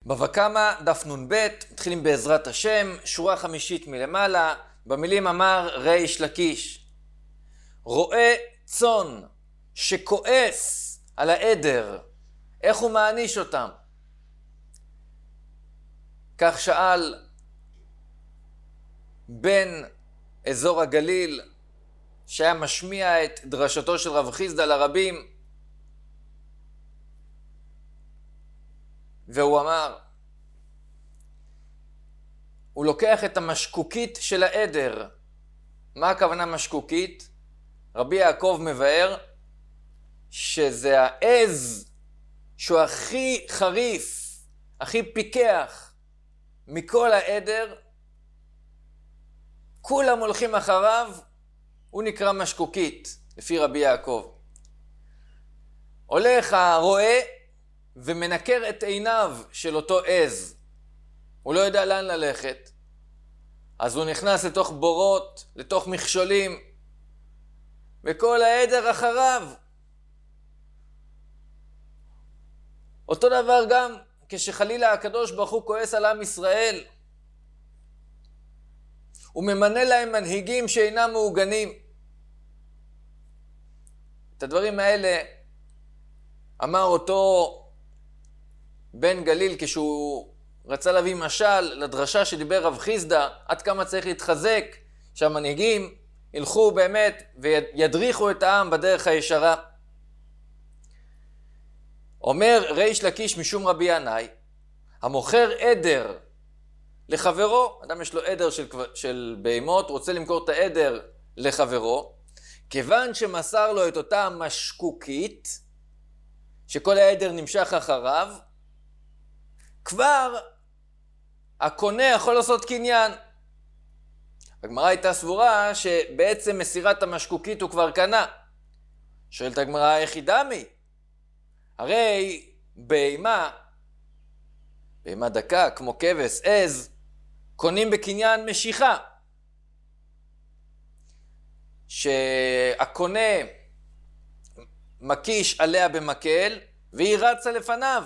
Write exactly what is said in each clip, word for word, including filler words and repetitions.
בבא קמא דף נ"ב, מתחילים בעזרת השם, שורה חמישית מלמעלה, במילים אמר ריש לקיש. רואה צאן שכועס על העדר, איך הוא מעניש אותם? כך שאל בן אזור הגליל, שהיה משמיע את דרשתו של רב חיסדא לרבים, והוא אמר, הוא לוקח את המשקוקית של העדר. מה הכוונה משקוקית? רבי יעקב מבאר שזה העז שהוא הכי חריף, הכי פיקח מכל העדר. כולם הולכים אחריו, הוא נקרא משקוקית, לפי רבי יעקב. הולך הרועה ומנקר את עיניו של אותו עז. הוא לא יודע לאן ללכת. אז הוא נכנס לתוך בורות, לתוך מכשולים, וכל העדר אחריו. אותו דבר גם כשחלילה הקדוש ברוך הוא כועס על עם ישראל. הוא ממנה להם מנהיגים שאינם מעוגנים. את הדברים האלה אמר אותו בן גליל כשהוא רצה להביא משל לדרשה שדיבר רב חיסדא, עד כמה צריך להתחזק שהמנהיגים ילכו באמת וידריכו את העם בדרך הישרה. אומר ריש לקיש משום רבי ינאי, המוכר עדר לחברו, אדם יש לו עדר של, של בהמות, רוצה למכור את העדר לחברו, כיוון שמסר לו את אותה משקוקית, שכל העדר נמשך אחריו, כבר הקונה יכול לעשות קניין. הגמרא הייתה סבורה שבעצם מסירת המשקוקית הוא כבר קנה. שואלת הגמרא, איך היא דמי? הרי בהמה, בהמה דקה, כמו כבש, עז, קונים בקניין משיכה. שהקונה מקיש עליה במקל, והיא רצה לפניו.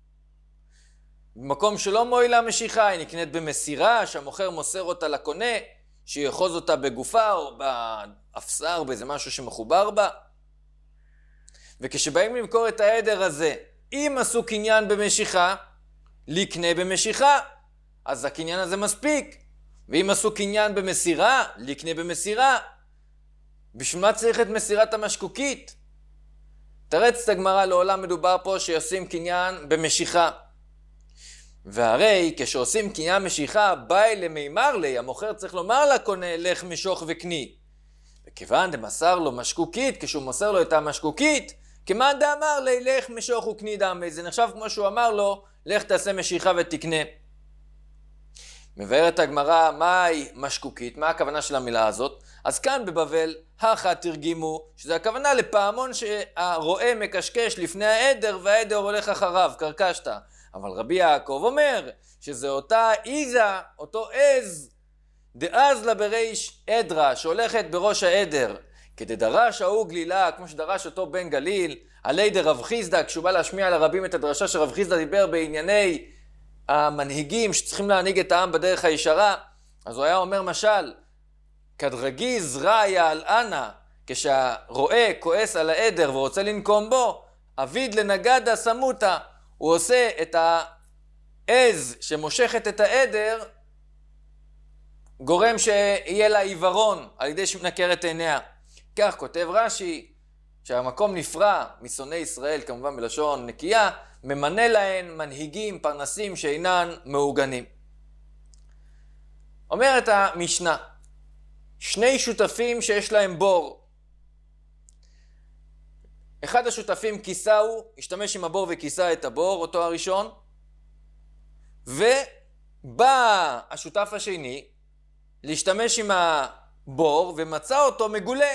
במקום שלא מועילה משיכה, היא נקנית במסירה, שהמוכר מוסר אותה לקונה, שיחוז אותה בגופה או באפסר, באיזה משהו שמחובר בה. וכשבאים למכור את העדר הזה, אם עשו קניין במשיכה, לקנה במשיכה, אז הקניין הזה מספיק. ואם עשו קניין במסירה, לקנה במסירה. בשביל מה צריך את מסירת המשקוקית? תרץ את הגמרא, לעולם מדובר פה שעושים קניין במשיכה. והרי כשעושים קניין משיכה, באי למימר לי, המוכר צריך לומר לקונה, לך משוך וקני. וכיוון דמסר לו משקוקית, כשהוא מוסר לו את המשקוקית, כמאן דאמר לי, לך משוך וקני דמי. זה נחשב כמו שהוא אמר לו, לך תעשה משיכה ותקנה. מבארת הגמרא, מהי משקוקית? מה הכוונה של המילה הזאת? אז כאן בבבל, הכה תרגימו, שזה הכוונה לפעמון שהרועה מקשקש לפני העדר, והעדר הולך אחריו, קרקשת. אבל רבי יעקב אומר שזה אותה איזה, אותו עז, דאז לה בריש עדרה, שהולכת בראש העדר. כדי דרש ההוא גלילה, כמו שדרש אותו בן גליל, עלי דרב חיסדא, כשהוא בא להשמיע לרבים את הדרשה שרב חיסדא דיבר בענייני המנהיגים שצריכים להנהיג את העם בדרך הישרה, אז הוא היה אומר משל, כדרגיז ראיה על אנה, כשהרועה כועס על העדר ורוצה לנקום בו, אביד לנגדה סמותה, הוא עושה את העז שמושכת את העדר, גורם שיהיה לה עיוורון על ידי שמנקר את עיניה. כך כותב רש"י, שהמקום נפרע משונאי ישראל, כמובן בלשון נקייה, ממנה להן מנהיגים, פרנסים שאינן מעוגנים. אומרת המשנה, שני שותפים שיש להם בור. אחד השותפים כיסהו, השתמש עם הבור וכיסה את הבור, אותו הראשון, ובא השותף השני להשתמש עם הבור ומצא אותו מגולה.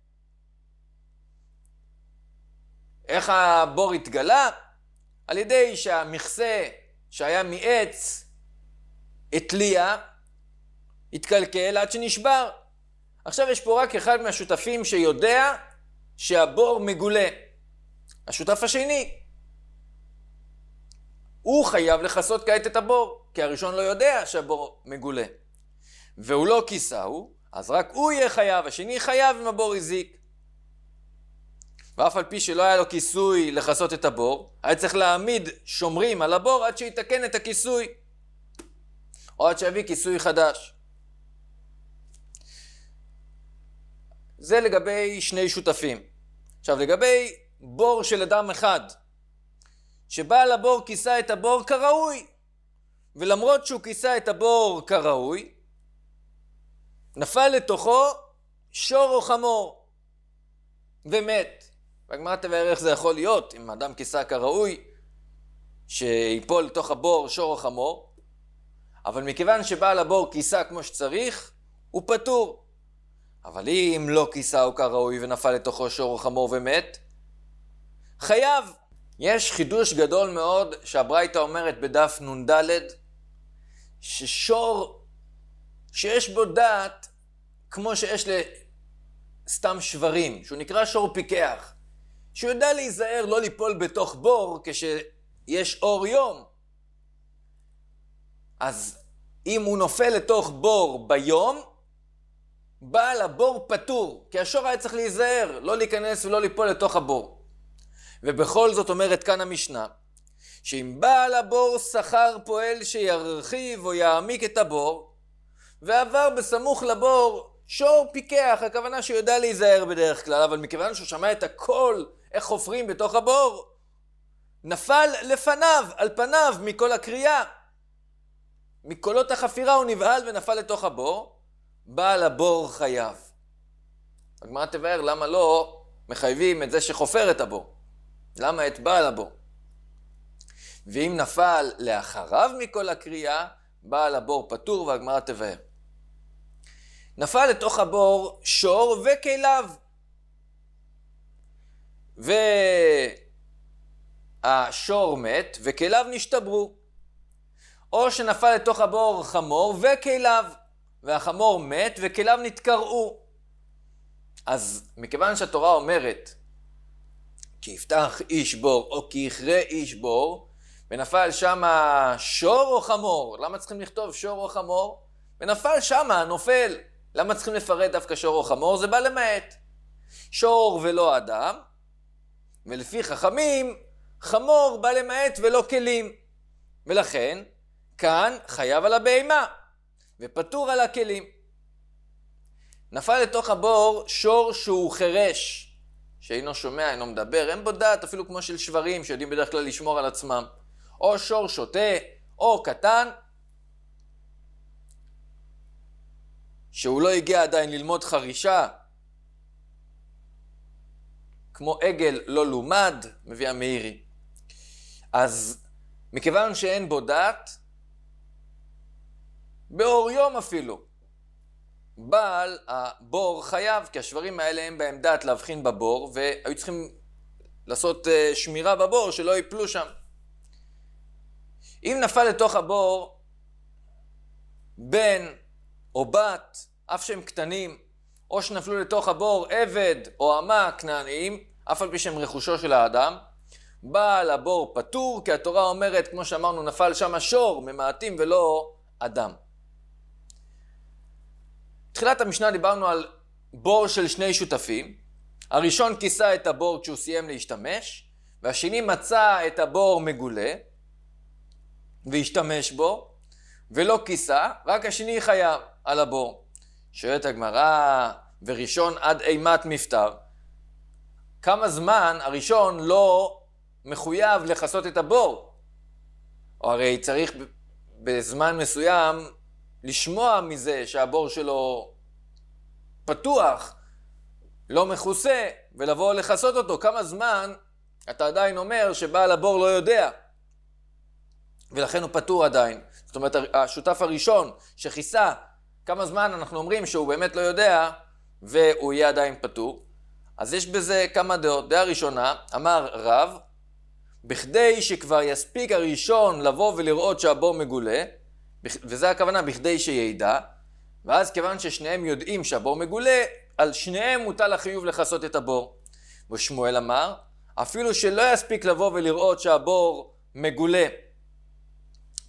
איך הבור התגלה? על ידי שהמכסה שהיה מעץ התליע, התקלקל עד שנשבר. עכשיו יש פה רק אחד מהשותפים שיודע שהבור מגולה. השותף השני. הוא חייב לכסות כעת את הבור, כי הראשון לא יודע שהבור מגולה. והוא לא כיסהו, אז רק הוא יהיה חייב, השני חייב אם הבור הזיק. ואף על פי שלא היה לו כיסוי לכסות את הבור, היה צריך להעמיד שומרים על הבור עד שיתקן את הכיסוי, או עד שיביא כיסוי חדש. זה לגבי שני שותפים. עכשיו, לגבי בור של אדם אחד, שבעל הבור כיסה את הבור כראוי, ולמרות שהוא כיסה את הבור כראוי, נפל לתוכו שור או חמור, ומת. והגמרא תבאר איך זה יכול להיות, אם אדם כיסה כראוי, שיפול לתוך הבור שור או חמור, אבל מכיוון שבעל הבור כיסה כמו שצריך, הוא פטור. אבל אם לא כיסהו כראוי ונפל לתוכו שור או חמור ומת, חייב. יש חידוש גדול מאוד שהברייתא אומרת בדף נ"ד, ששור שיש בו דעת כמו שיש לסתם שברים, שהוא נקרא שור פיקח, שהוא יודע להיזהר לא ליפול בתוך בור כשיש אור יום. אז אם הוא נופל לתוך בור ביום, בעל הבור פטור, כי השור היה צריך להיזהר, לא להיכנס ולא ליפול לתוך הבור. ובכל זאת אומרת כאן המשנה, שאם בעל הבור שכר פועל שירחיב או יעמיק את הבור, ועבר בסמוך לבור שור פיקח, הכוונה שיודע להיזהר בדרך כלל, אבל מכיוון שהוא שמע את הכל, איך חופרים בתוך הבור, נפל לפניו, על פניו, מכל הקריאה. מקולות החפירה הוא נבהל ונפל לתוך הבור, בעל הבור חייב. הגמרא תבאר למה לא מחייבים את זה שחופר את הבור. למה את בעל הבור? ואם נפל לאחריו מכל הקריאה, בעל הבור פטור, והגמרא תבאר. נפל לתוך הבור שור וכליו. והשור מת וכליו נשתברו. או שנפל לתוך הבור חמור וכליו, והחמור מת וכליו נתקרעו. אז מכיוון שהתורה אומרת, כי יפתח איש בור או כי יכרה איש בור, ונפל שם שור או חמור, למה צריכים לכתוב שור או חמור? ונפל שם, נופל. למה צריכים לפרט דווקא שור או חמור? זה בא למעט. שור ולא אדם, ולפי חכמים, חמור בא למעט ולא כלים. ולכן, כאן חייב על הבהמה, ופטור על הכלים. נפל לתוך הבור שור שהוא חרש, שאינו שומע, אינו מדבר, אין בו דעת אפילו כמו של שברים שיודעים בדרך כלל לשמור על עצמם. או שור שוטה, או קטן, שהוא לא הגיע עדיין ללמוד חרישה, כמו עגל לא לומד, מביא המאירי. אז מכיוון שאין בו דעת, באור יום אפילו, בעל הבור חייב, כי השברים האלה הם בהם דעת להבחין בבור, והיו צריכים לעשות שמירה בבור שלא ייפלו שם. אם נפל לתוך הבור בן או בת, אף שהם קטנים, או שנפלו לתוך הבור עבד או אמה כנעניים, אף על פי שהם רכושו של האדם, בעל הבור פטור, כי התורה אומרת, כמו שאמרנו, נפל שם שור, ממעטים ולא אדם. תחילת המשנה דיברנו על בור של שני שותפים. הראשון כיסה את הבור כשהוא סיים להשתמש, והשני מצא את הבור מגולה, והשתמש בו, ולא כיסה, רק השני חייב על הבור. שואלת הגמרא, וראשון עד אימת מפטר. כמה זמן הראשון לא מחויב לכסות את הבור? או הרי צריך בזמן מסוים לשמוע מזה שהבור שלו פתוח, לא מכוסה, ולבוא לכסות אותו. כמה זמן אתה עדיין אומר שבעל הבור לא יודע, ולכן הוא פטור עדיין. זאת אומרת, השותף הראשון שכיסה, כמה זמן אנחנו אומרים שהוא באמת לא יודע, והוא יהיה עדיין פטור. אז יש בזה כמה דעות. דעה ראשונה, אמר רב, בכדי שכבר יספיק הראשון לבוא ולראות שהבור מגולה, וזה הכוונה בכדי שידע, ואז כיוון ששניהם יודעים שהבור מגולה, על שניהם מוטל החיוב לכסות את הבור. ושמואל אמר, אפילו שלא יספיק לבוא ולראות שהבור מגולה,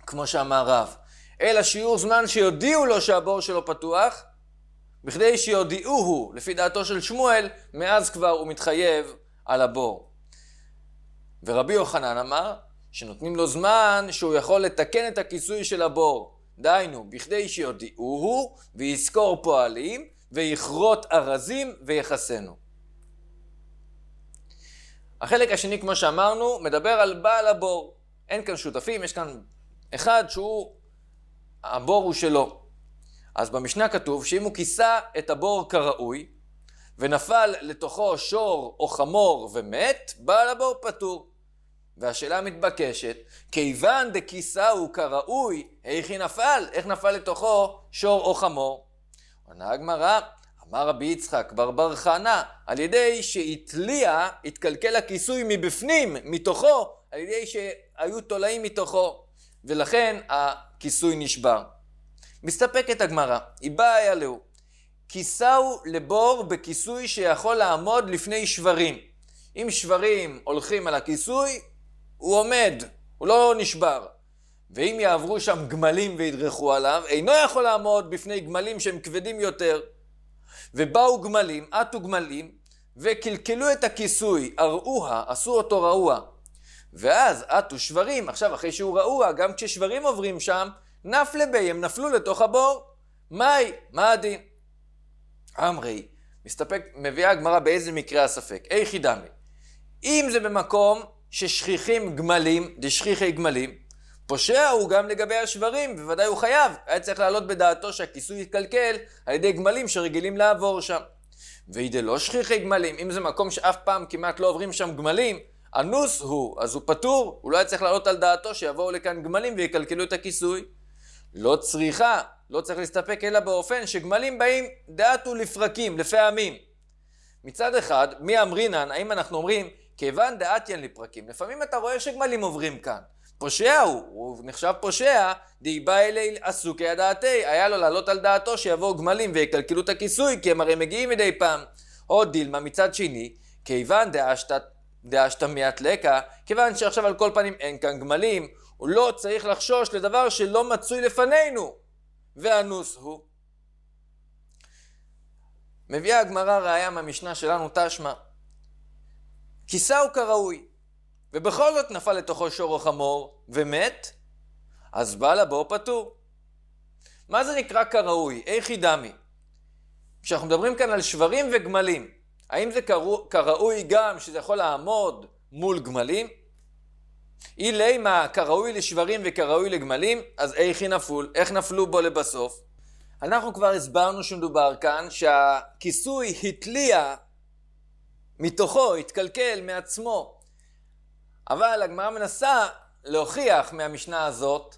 כמו שאמר רב, אלא שיעור זמן שיודיעו לו שהבור שלו פתוח, בכדי שיודיעוהו, לפי דעתו של שמואל, מאז כבר הוא מתחייב על הבור. ורבי יוחנן אמר שנותנים לו זמן שהוא יכול לתקן את הכיסוי של הבור. דהיינו, בכדי שיודיעוהו ויזכור פועלים ויכרות ארזים ויחסנו. החלק השני, כמו שאמרנו, מדבר על בעל הבור. אין כאן שותפים, יש כאן אחד שהוא, הבור הוא שלו. אז במשנה כתוב שאם הוא כיסה את הבור כראוי, ונפל לתוכו שור או חמור ומת, בעל הבור פטור. והשאלה מתבקשת, כיוון דכיסהו כראוי, איך היא נפל? איך נפל לתוכו שור או חמור? עונה הגמרא, אמר רבי יצחק בר בר חנה, על ידי שהתליע, התקלקל הכיסוי מבפנים, מתוכו, על ידי שהיו תולעים מתוכו, ולכן הכיסוי נשבר. מסתפקת הגמרא, היא באה אלהו, כיסהו לבור בכיסוי שיכול לעמוד לפני שברים. אם שברים הולכים על הכיסוי, הוא עומד, הוא לא נשבר. ואם יעברו שם גמלים וידרכו עליו, אינו יכול לעמוד בפני גמלים שהם כבדים יותר. ובאו גמלים, עטו גמלים, וקלקלו את הכיסוי, אראוה, עשו אותו רעוע. ואז עטו שברים, עכשיו אחרי שהוא רעוע, גם כששברים עוברים שם, נפלה בי, הם נפלו לתוך הבור. מהי? מה הדין? אמרי, מסתפק, מביאה הגמרא באיזה מקרה הספק. איך ידמי? אם זה במקום ששכיחים גמלים, דשכיחי גמלים, פושע הוא גם לגבי השברים, בוודאי הוא חייב. היה צריך לעלות בדעתו שהכיסוי יתקלקל על ידי גמלים שרגילים לעבור שם. וידי לא שכיחי גמלים, אם זה מקום שאף פעם כמעט לא עוברים שם גמלים, אנוס הוא, אז הוא פטור, הוא לא היה צריך לעלות על דעתו שיבואו לכאן גמלים ויקלקלו את הכיסוי. לא צריכה, לא צריך להסתפק אלא באופן שגמלים באים דעתו לפרקים, לפעמים. מצד אחד, מי אמרינן, האם אנחנו אומרים, כיוון דעתיין לפרקים, לפעמים אתה רואה שגמלים עוברים כאן. פושע הוא, הוא נחשב פושע, די בא אלי עסוקי הדעתי, היה לו לעלות על דעתו שיבואו גמלים ויקלקלו את הכיסוי, כי הם הרי מגיעים מדי פעם. או דילמה מצד שני, כיוון דאשת, דאשת מיית לקה, כיוון שעכשיו על כל פנים אין כאן גמלים, הוא לא צריך לחשוש לדבר שלא מצוי לפנינו, ואנוס הוא. מביאה הגמרא ראיה מהמשנה שלנו תשמע, כיסהו כראוי, ובכל זאת נפל לתוכו שור או חמור ומת, אז בעל הבור פטור. מה זה נקרא כראוי? איך ידמי? כשאנחנו מדברים כאן על שברים וגמלים, האם זה כראוי גם שזה יכול לעמוד מול גמלים? אילי מה כראוי לשברים וכראוי לגמלים, אז איך היא נפול? איך נפלו בו לבסוף? אנחנו כבר הסברנו שמדובר כאן שהכיסוי התליע מתוכו, התקלקל מעצמו. אבל הגמרא מנסה להוכיח מהמשנה הזאת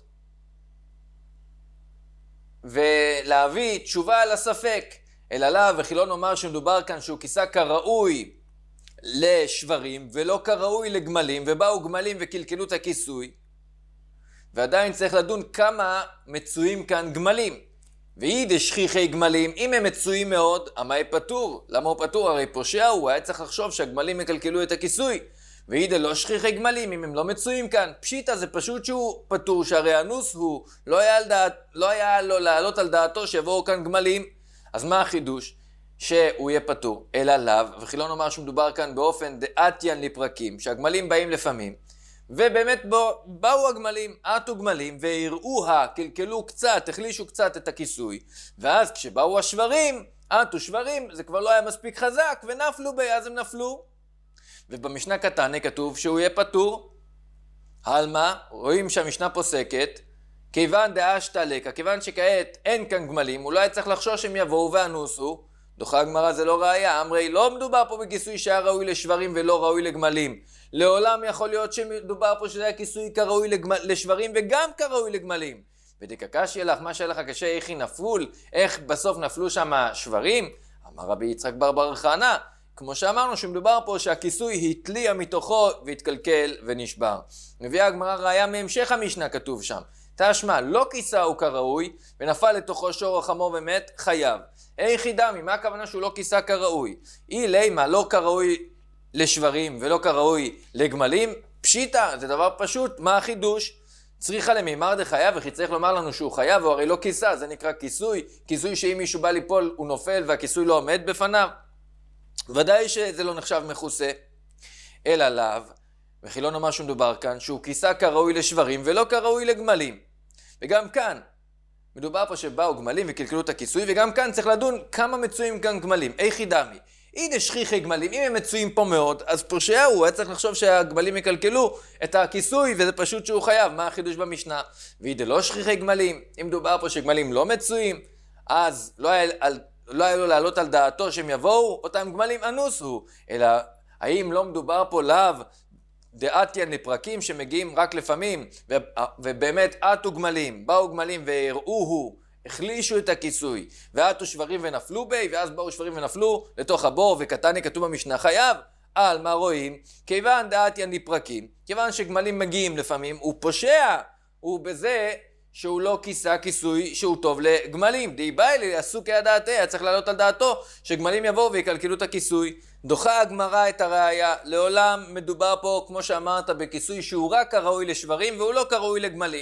ולהביא תשובה על הספק. אלא לה וכי לא נאמר שמדובר כאן שהוא כיסה כראוי לשברים ולא כראוי לגמלים, ובאו גמלים וקלקלו את הכיסוי. ועדיין צריך לדון כמה מצויים כאן גמלים. ואידי שכיחי גמלים, אם הם מצויים מאוד, המאי פטור. למה הוא פטור? הרי פושע הוא, היה צריך לחשוב שהגמלים יקלקלו את הכיסוי. ואידי לא שכיחי גמלים, אם הם לא מצויים כאן. פשיטה זה פשוט שהוא פטור, שהרי אנוס הוא, לא היה, דעת, לא היה לו לעלות על דעתו שיבואו כאן גמלים. אז מה החידוש? שהוא יהיה פטור, אלא לאו, וכי לא נאמר שמדובר כאן באופן דעתיין לפרקים, שהגמלים באים לפעמים, ובאמת בו, באו הגמלים, עטו גמלים, והראוה, קלקלו קצת, החלישו קצת את הכיסוי, ואז כשבאו השברים, עטו שברים, זה כבר לא היה מספיק חזק, ונפלו בי, אז הם נפלו. ובמשנה קטנה כתוב שהוא יהיה פטור. הלמה, רואים שהמשנה פוסקת, כיוון דאשת לקה, כיוון שכעת אין כאן גמלים, אולי צריך לחשוש שהם יבואו ואנוסו. דוחה הגמרא זה לא ראיה, אמרי לא מדובר פה בכיסוי שהיה ראוי לשברים ולא ראוי לגמלים. לעולם יכול להיות שמדובר פה שזה היה כיסוי כראוי לגמל, לשברים וגם כראוי לגמלים. ודקקשי לך, מה שהיה לך קשה, איך היא נפול, איך בסוף נפלו שם שברים? אמר רבי יצחק בר בר חנה, כמו שאמרנו שמדובר פה שהכיסוי התליע מתוכו והתקלקל ונשבר. מביאה הגמרא ראיה מהמשך המשנה כתוב שם. תשמע, לא כיסהו כראוי ונפל לתוכו שור או חמור ומת, חייב. איך ידמי, מה הכוונה שהוא לא כיסה כראוי? אי לימה, לא כראוי לשברים ולא כראוי לגמלים, פשיטה, זה דבר פשוט. מה החידוש? צריכה למימר דחייב, וכי צריך לומר לנו שהוא חייב, הוא הרי לא כיסה, זה נקרא כיסוי, כיסוי שאם מישהו בא ליפול הוא נופל והכיסוי לא עומד בפניו. ודאי שזה לא נחשב מכוסה, אלא לאו, וכי לא נאמר שמדובר כאן, שהוא כיסה כראוי לשברים ולא כראוי לגמלים. וגם כאן, מדובר פה שבאו גמלים וקלקלו את הכיסוי, וגם כאן צריך לדון כמה מצויים כאן גמלים, איך ידמי. הנה שכיחי גמלים, אם הם מצויים פה מאוד, אז פושע הוא היה צריך לחשוב שהגמלים יקלקלו את הכיסוי, וזה פשוט שהוא חייב. מה החידוש במשנה? והנה לא שכיחי גמלים, אם מדובר פה שגמלים לא מצויים, אז לא היה, לא היה לו לעלות על דעתו שהם יבואו, אותם גמלים אנוסו, אלא האם לא מדובר פה לאו דעתיין לפרקים שמגיעים רק לפעמים, ובאמת עטו גמלים, באו גמלים והראוהו, החלישו את הכיסוי, ועטו שברים ונפלו בי, ואז באו שברים ונפלו לתוך הבור, וקטני כתוב במשנה חייב, על מה רואים? כיוון דעתיין לפרקים, כיוון שגמלים מגיעים לפעמים, הוא פושע, הוא בזה שהוא לא כיסה כיסוי שהוא טוב לגמלים. די באי עשו כדעתי, היה צריך לעלות על דעתו שגמלים יבואו ויקלקלו את הכיסוי. דוחה הגמרא את הראיה, לעולם מדובר פה, כמו שאמרת, בכיסוי שהוא רק כראוי לשברים והוא לא כראוי לגמלים.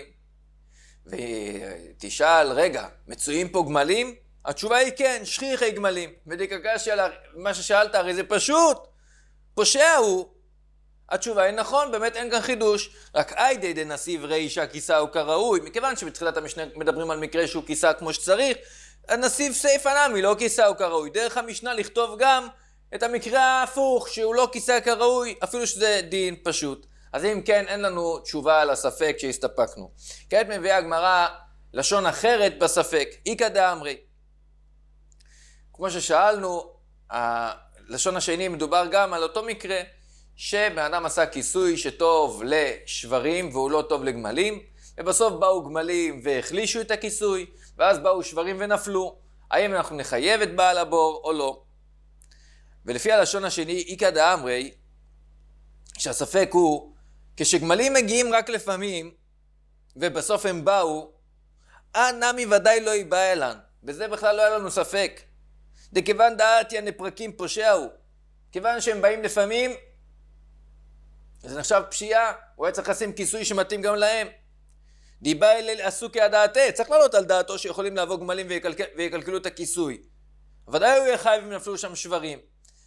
ותשאל, רגע, מצויים פה גמלים? התשובה היא כן, שכיחי גמלים. ודיקקה של מה ששאלת, הרי זה פשוט, פושע הוא. התשובה היא נכון, באמת אין כאן חידוש, רק איידי דנסיב רישא כיסה הוא כראוי, מכיוון שבתחילת המשנה מדברים על מקרה שהוא כיסה כמו שצריך, הנסיב סייפא נמי לא כיסה הוא כראוי. דרך המשנה לכתוב גם את המקרה ההפוך, שהוא לא כיסה כראוי, אפילו שזה דין פשוט. אז אם כן, אין לנו תשובה על הספק שהסתפקנו. כעת מביאה הגמרא לשון אחרת בספק, איקא דאמרי. כמו ששאלנו, הלשון השני מדובר גם על אותו מקרה, שבן אדם עשה כיסוי שטוב לשברים והוא לא טוב לגמלים, ובסוף באו גמלים והחלישו את הכיסוי, ואז באו שברים ונפלו. האם אנחנו נחייב את בעל הבור או לא? ולפי הלשון השני, איקא דאמרי, שהספק הוא, כשגמלים מגיעים רק לפעמים, ובסוף הם באו, נמי ודאי לא ייבא אלן. בזה בכלל לא היה לנו ספק. דכיוון דעתיין לפרקים פושע הוא. כיוון שהם באים לפעמים, זה נחשב פשיעה, הוא היה צריך לשים כיסוי שמתאים גם להם. דיבה אלה עשו כדעתי, צריך לעלות על דעתו שיכולים לעבור גמלים ויקלקל, ויקלקלו את הכיסוי. ודאי הוא יהיה חייב אם נפלו שם שברים.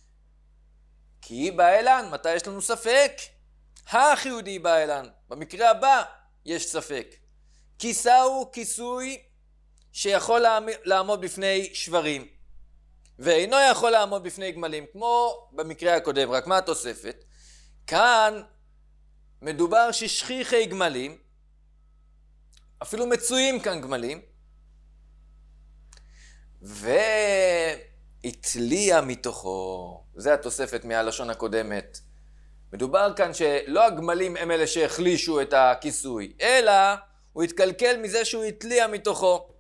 כי בא אלן, מתי יש לנו ספק? האח יהודי בא אלן, במקרה הבא יש ספק. כיסה הוא כיסוי שיכול לעמוד בפני שברים, ואינו יכול לעמוד בפני גמלים, כמו במקרה הקודם, רק מה התוספת? כאן מדובר ששכיחי גמלים, אפילו מצויים כאן גמלים, והתליע מתוכו, זה התוספת מהלשון הקודמת. מדובר כאן שלא הגמלים הם אלה שהחלישו את הכיסוי, אלא הוא התקלקל מזה שהוא התליע מתוכו.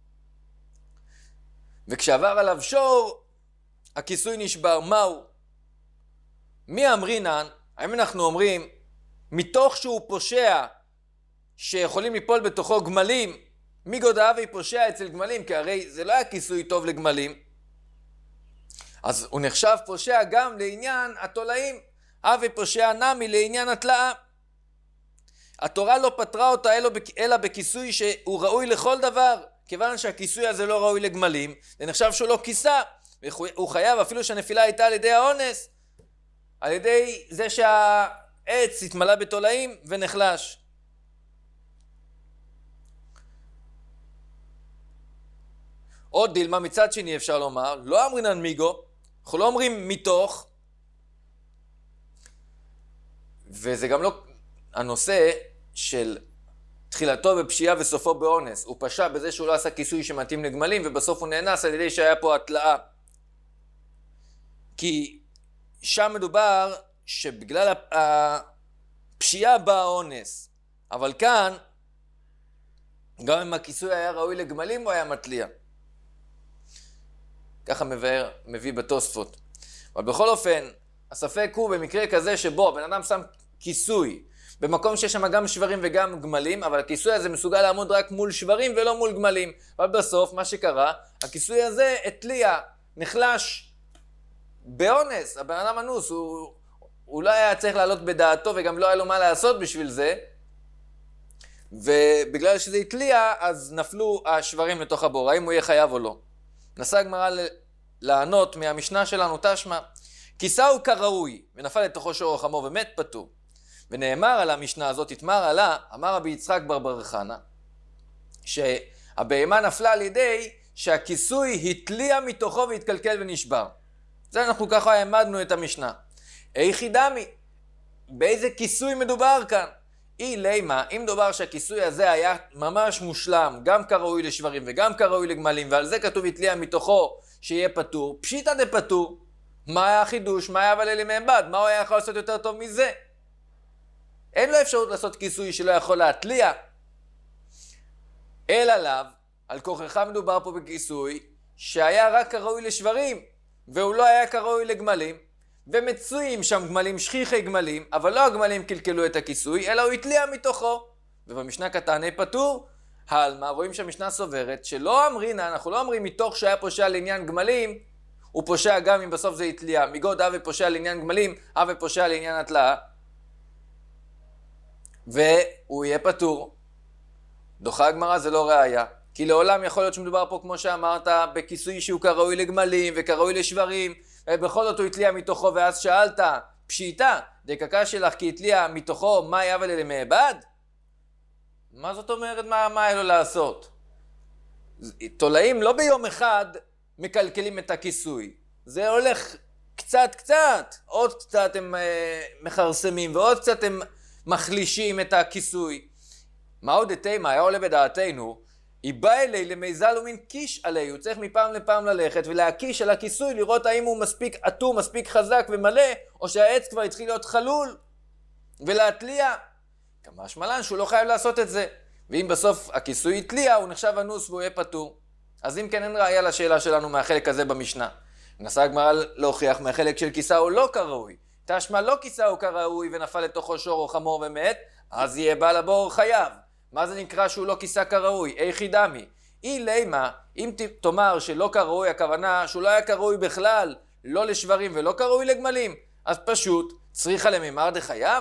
וכשעבר עליו שור, הכיסוי נשבר. מהו? מי אמרינן? האם אנחנו אומרים, מתוך שהוא פושע, שיכולים ליפול בתוכו גמלים, מי גודעה ויפושע אצל גמלים? כי הרי זה לא היה כיסוי טוב לגמלים. אז הוא נחשב פושע גם לעניין התולעים, אבי פושע נמי לעניין התלאה. התורה לא פטרה אותה אלא בכיסוי שהוא ראוי לכל דבר, כיוון שהכיסוי הזה לא ראוי לגמלים, זה נחשב שהוא לא כיסה, הוא חייב אפילו שהנפילה הייתה על ידי האונס, על ידי זה שהעץ התמלא בתולעים ונחלש. עוד דילמה מצד שני אפשר לומר, לא אמרינן מיגו, אנחנו לא אומרים מתוך, וזה גם לא הנושא של תחילתו בפשיעה וסופו באונס. הוא פשע בזה שהוא לא עשה כיסוי שמתאים לגמלים, ובסוף הוא נאנס על ידי שהיה פה התלאה. כי שם מדובר שבגלל הפשיעה בא האונס. אבל כאן, גם אם הכיסוי היה ראוי לגמלים, הוא היה מתליע. ככה מבאר, מביא בתוספות. אבל בכל אופן, הספק הוא במקרה כזה שבו בן אדם שם כיסוי, במקום שיש שם גם שברים וגם גמלים, אבל הכיסוי הזה מסוגל לעמוד רק מול שברים ולא מול גמלים. אבל בסוף, מה שקרה, הכיסוי הזה התליע, נחלש באונס. הבן אדם אנוס, הוא, הוא לא היה צריך לעלות בדעתו וגם לא היה לו מה לעשות בשביל זה. ובגלל שזה התליע, אז נפלו השברים לתוך הבור. האם הוא יהיה חייב או לא? נסה הגמרא לענות מהמשנה שלנו תשמע, כיסהו כראוי, ונפל לתוכו שור או חמור ומת פטור. ונאמר על המשנה הזאת, התמר עלה, אמר רבי יצחק בר בר חנא, שהבהמה נפלה על ידי שהכיסוי התליע מתוכו והתקלקל ונשבר. זה אנחנו ככה העמדנו את המשנה. איכי דמי, באיזה כיסוי מדובר כאן? אי לימה, אם מדובר שהכיסוי הזה היה ממש מושלם, גם כראוי לשברים וגם כראוי לגמלים, ועל זה כתוב התליע מתוכו שיהיה פטור, פשיטא דפטור. מה היה החידוש? מה היה אבל אלי מעבד? מה הוא היה יכול לעשות יותר טוב מזה? אין לו אפשרות לעשות כיסוי שלא יכול להתליע. אלא לאו, על כוחך מדובר פה בכיסוי שהיה רק כראוי לשברים, והוא לא היה כראוי לגמלים, ומצויים שם גמלים, שכיחי גמלים, אבל לא הגמלים קלקלו את הכיסוי, אלא הוא התליע מתוכו. ובמשנה קטני פטור, העלמה, רואים שהמשנה סוברת, שלא אמרינה, אנחנו לא אומרים מתוך שהיה פושע לעניין גמלים, הוא פושע גם אם בסוף זה התליע. מגוד אבי פושע לעניין גמלים, אבי פושע לעניין התלאה. והוא יהיה פטור. דוחה הגמרא זה לא ראיה. כי לעולם יכול להיות שמדובר פה, כמו שאמרת, בכיסוי שהוא כראוי לגמלים וכראוי לשברים, ובכל זאת הוא התליע מתוכו, ואז שאלת, פשיטה, דקקה שלך כי התליע מתוכו, מה היה אבל למעבד? מה זאת אומרת, מה, מה היה לו לעשות? תולעים לא ביום אחד מקלקלים את הכיסוי. זה הולך קצת קצת, עוד קצת הם אה, מחרסמים, ועוד קצת הם מחלישים את הכיסוי. מה עוד התימה, היה עולה בדעתנו, היא באה אלי למיזל ומין קיש עלי, הוא צריך מפעם לפעם ללכת ולהקיש על הכיסוי, לראות האם הוא מספיק עטום, מספיק חזק ומלא, או שהעץ כבר התחיל להיות חלול, ולהתליע. כמה שמלן שהוא לא חייב לעשות את זה. ואם בסוף הכיסוי התליע, הוא נחשב אנוס והוא יהיה פטור. אז אם כן אין ראיה לשאלה שלנו מהחלק הזה במשנה. נסה הגמרא להוכיח מהחלק של כיסהו לא כראוי. תשמע לא כיסהו כראוי ונפל לתוכו שור או חמור ומת, אז יהיה בעל הבור חייב. מה זה נקרא שהוא לא כיסה כראוי? איכי דמי. אי לימה, אם תאמר שלא כראוי, הכוונה שהוא לא היה כראוי בכלל, לא לשברים ולא כראוי לגמלים, אז פשוט צריכה למימר דחייב.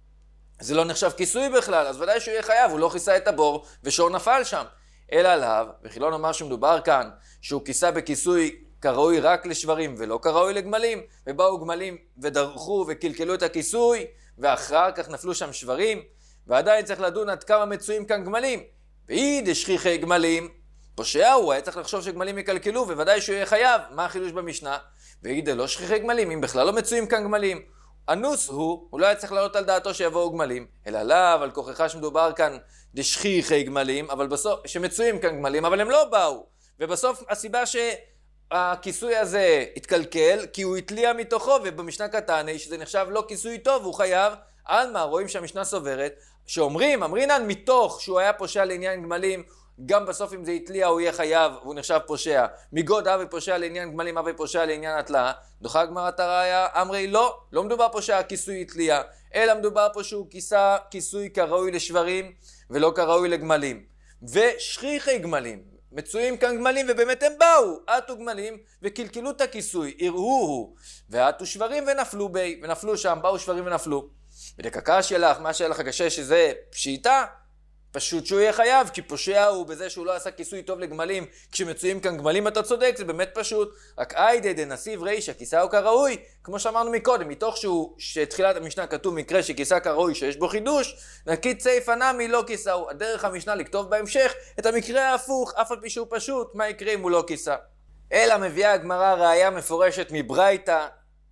זה לא נחשב כיסוי בכלל, אז ודאי שהוא יהיה חייב, הוא לא כיסה את הבור ושור נפל שם. אלא עליו, וכי לא נאמר שמדובר כאן, שהוא כיסה בכיסוי כראוי רק לשברים ולא כראוי לגמלים, ובאו גמלים ודרכו וקלקלו את הכיסוי, ואחר כך נפלו שם שברים, ועדיין צריך לדון עד כמה מצויים כאן גמלים. ואי דשכיחי גמלים, פושע הוא היה צריך לחשוב שגמלים יקלקלו, וודאי שהוא יהיה חייב. מה החידוש במשנה? ואי דלא שכיחי גמלים, אם בכלל לא מצויים כאן גמלים. אנוס הוא, הוא לא היה צריך לעלות על דעתו שיבואו גמלים, אלא לאו, על כוחך שמדובר כאן דשכיחי גמלים, אבל בסוף, שמצויים כאן גמלים, אבל הם לא באו. ובסוף הסיבה שהכיסוי הזה התקלקל, כי הוא התליע מתוכו, ובמשנה קטני, שזה נחשב לא כיסוי טוב, הוא חייב. על מה רואים שהמשנה סוברת, שאומרים, אמרינן מתוך שהוא היה פושע לעניין גמלים, גם בסוף אם זה התליע הוא יהיה חייב, והוא נחשב פושע. מגוד אבי פושע לעניין גמלים, אבי פושע לעניין התלאה. דוחה הגמרא את הראיה, אמרי לא, לא מדובר פה שהכיסוי התליע, אלא מדובר פה שהוא כיסה כיסוי כראוי לשברים, ולא כראוי לגמלים. ושכיחי גמלים, מצויים כאן גמלים, ובאמת הם באו, עטו גמלים, וקלקלו את הכיסוי, יראוהו, ועטו שברים ונפלו בי, ונפלו שם, באו שברים ונפלו. ודקקה שלך, מה שלך הקשה שזה פשיטה, פשוט שהוא יהיה חייב, כי פושע הוא בזה שהוא לא עשה כיסוי טוב לגמלים, כשמצויים כאן גמלים אתה צודק, זה באמת פשוט. רק איידי דנסיב רישא כיסהו כראוי, כמו שאמרנו מקודם, מתוך שהוא, שתחילת המשנה כתוב מקרה שכיסה כראוי שיש בו חידוש, נגיד סייפא נמי לא כיסהו. הדרך המשנה לכתוב בהמשך את המקרה ההפוך, אף על פי שהוא פשוט, מה יקרה אם הוא לא כיסה. אלא מביאה הגמרא ראיה מפורשת מברייתא,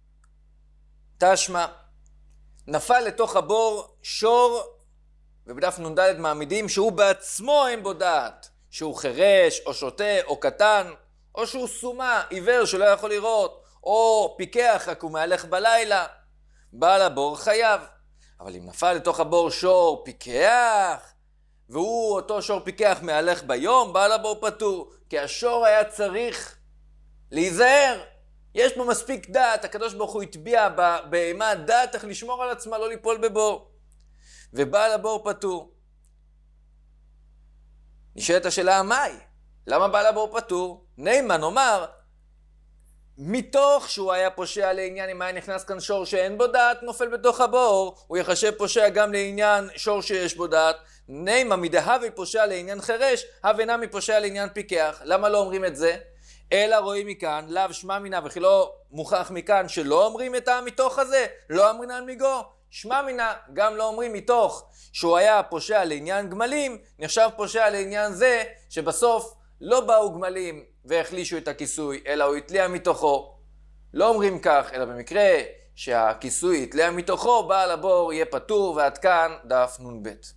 תשמע, נפל לתוך הבור שור, ובדף נ"ד מעמידים שהוא בעצמו אין בו דעת, שהוא חרש או שוטה או קטן, או שהוא סומה, עיוור שלא יכול לראות, או פיקח רק הוא מהלך בלילה. בעל הבור חייב. אבל אם נפל לתוך הבור שור פיקח, והוא אותו שור פיקח מהלך ביום, בעל הבור פטור, כי השור היה צריך להיזהר. יש בו מספיק דעת, הקדוש ברוך הוא הטביע בהמה דעת איך לשמור על עצמה, לא ליפול בבור. ובעל הבור פטור. נשאלת השאלה, מהי? למה בעל הבור פטור? נאמן אומר, מתוך שהוא היה פושע לעניין, אם היה נכנס כאן שור שאין בו דעת, נופל בתוך הבור, הוא יחשב פושע גם לעניין שור שיש בו דעת. נימה מדהווי פושע לעניין חירש, הווה נמי פושע לעניין פיקח. למה לא אומרים את זה? אלא רואים מכאן, לאו שמע מינה, וכי לא מוכח מכאן שלא אומרים את המתוך הזה, לא אמרינן מיגו. שמע מינה, גם לא אומרים מתוך שהוא היה פושע לעניין גמלים, נחשב פושע לעניין זה שבסוף לא באו גמלים והחלישו את הכיסוי, אלא הוא התליע מתוכו. לא אומרים כך, אלא במקרה שהכיסוי התליע מתוכו, בעל הבור יהיה פטור. ועד כאן דף נ"ב.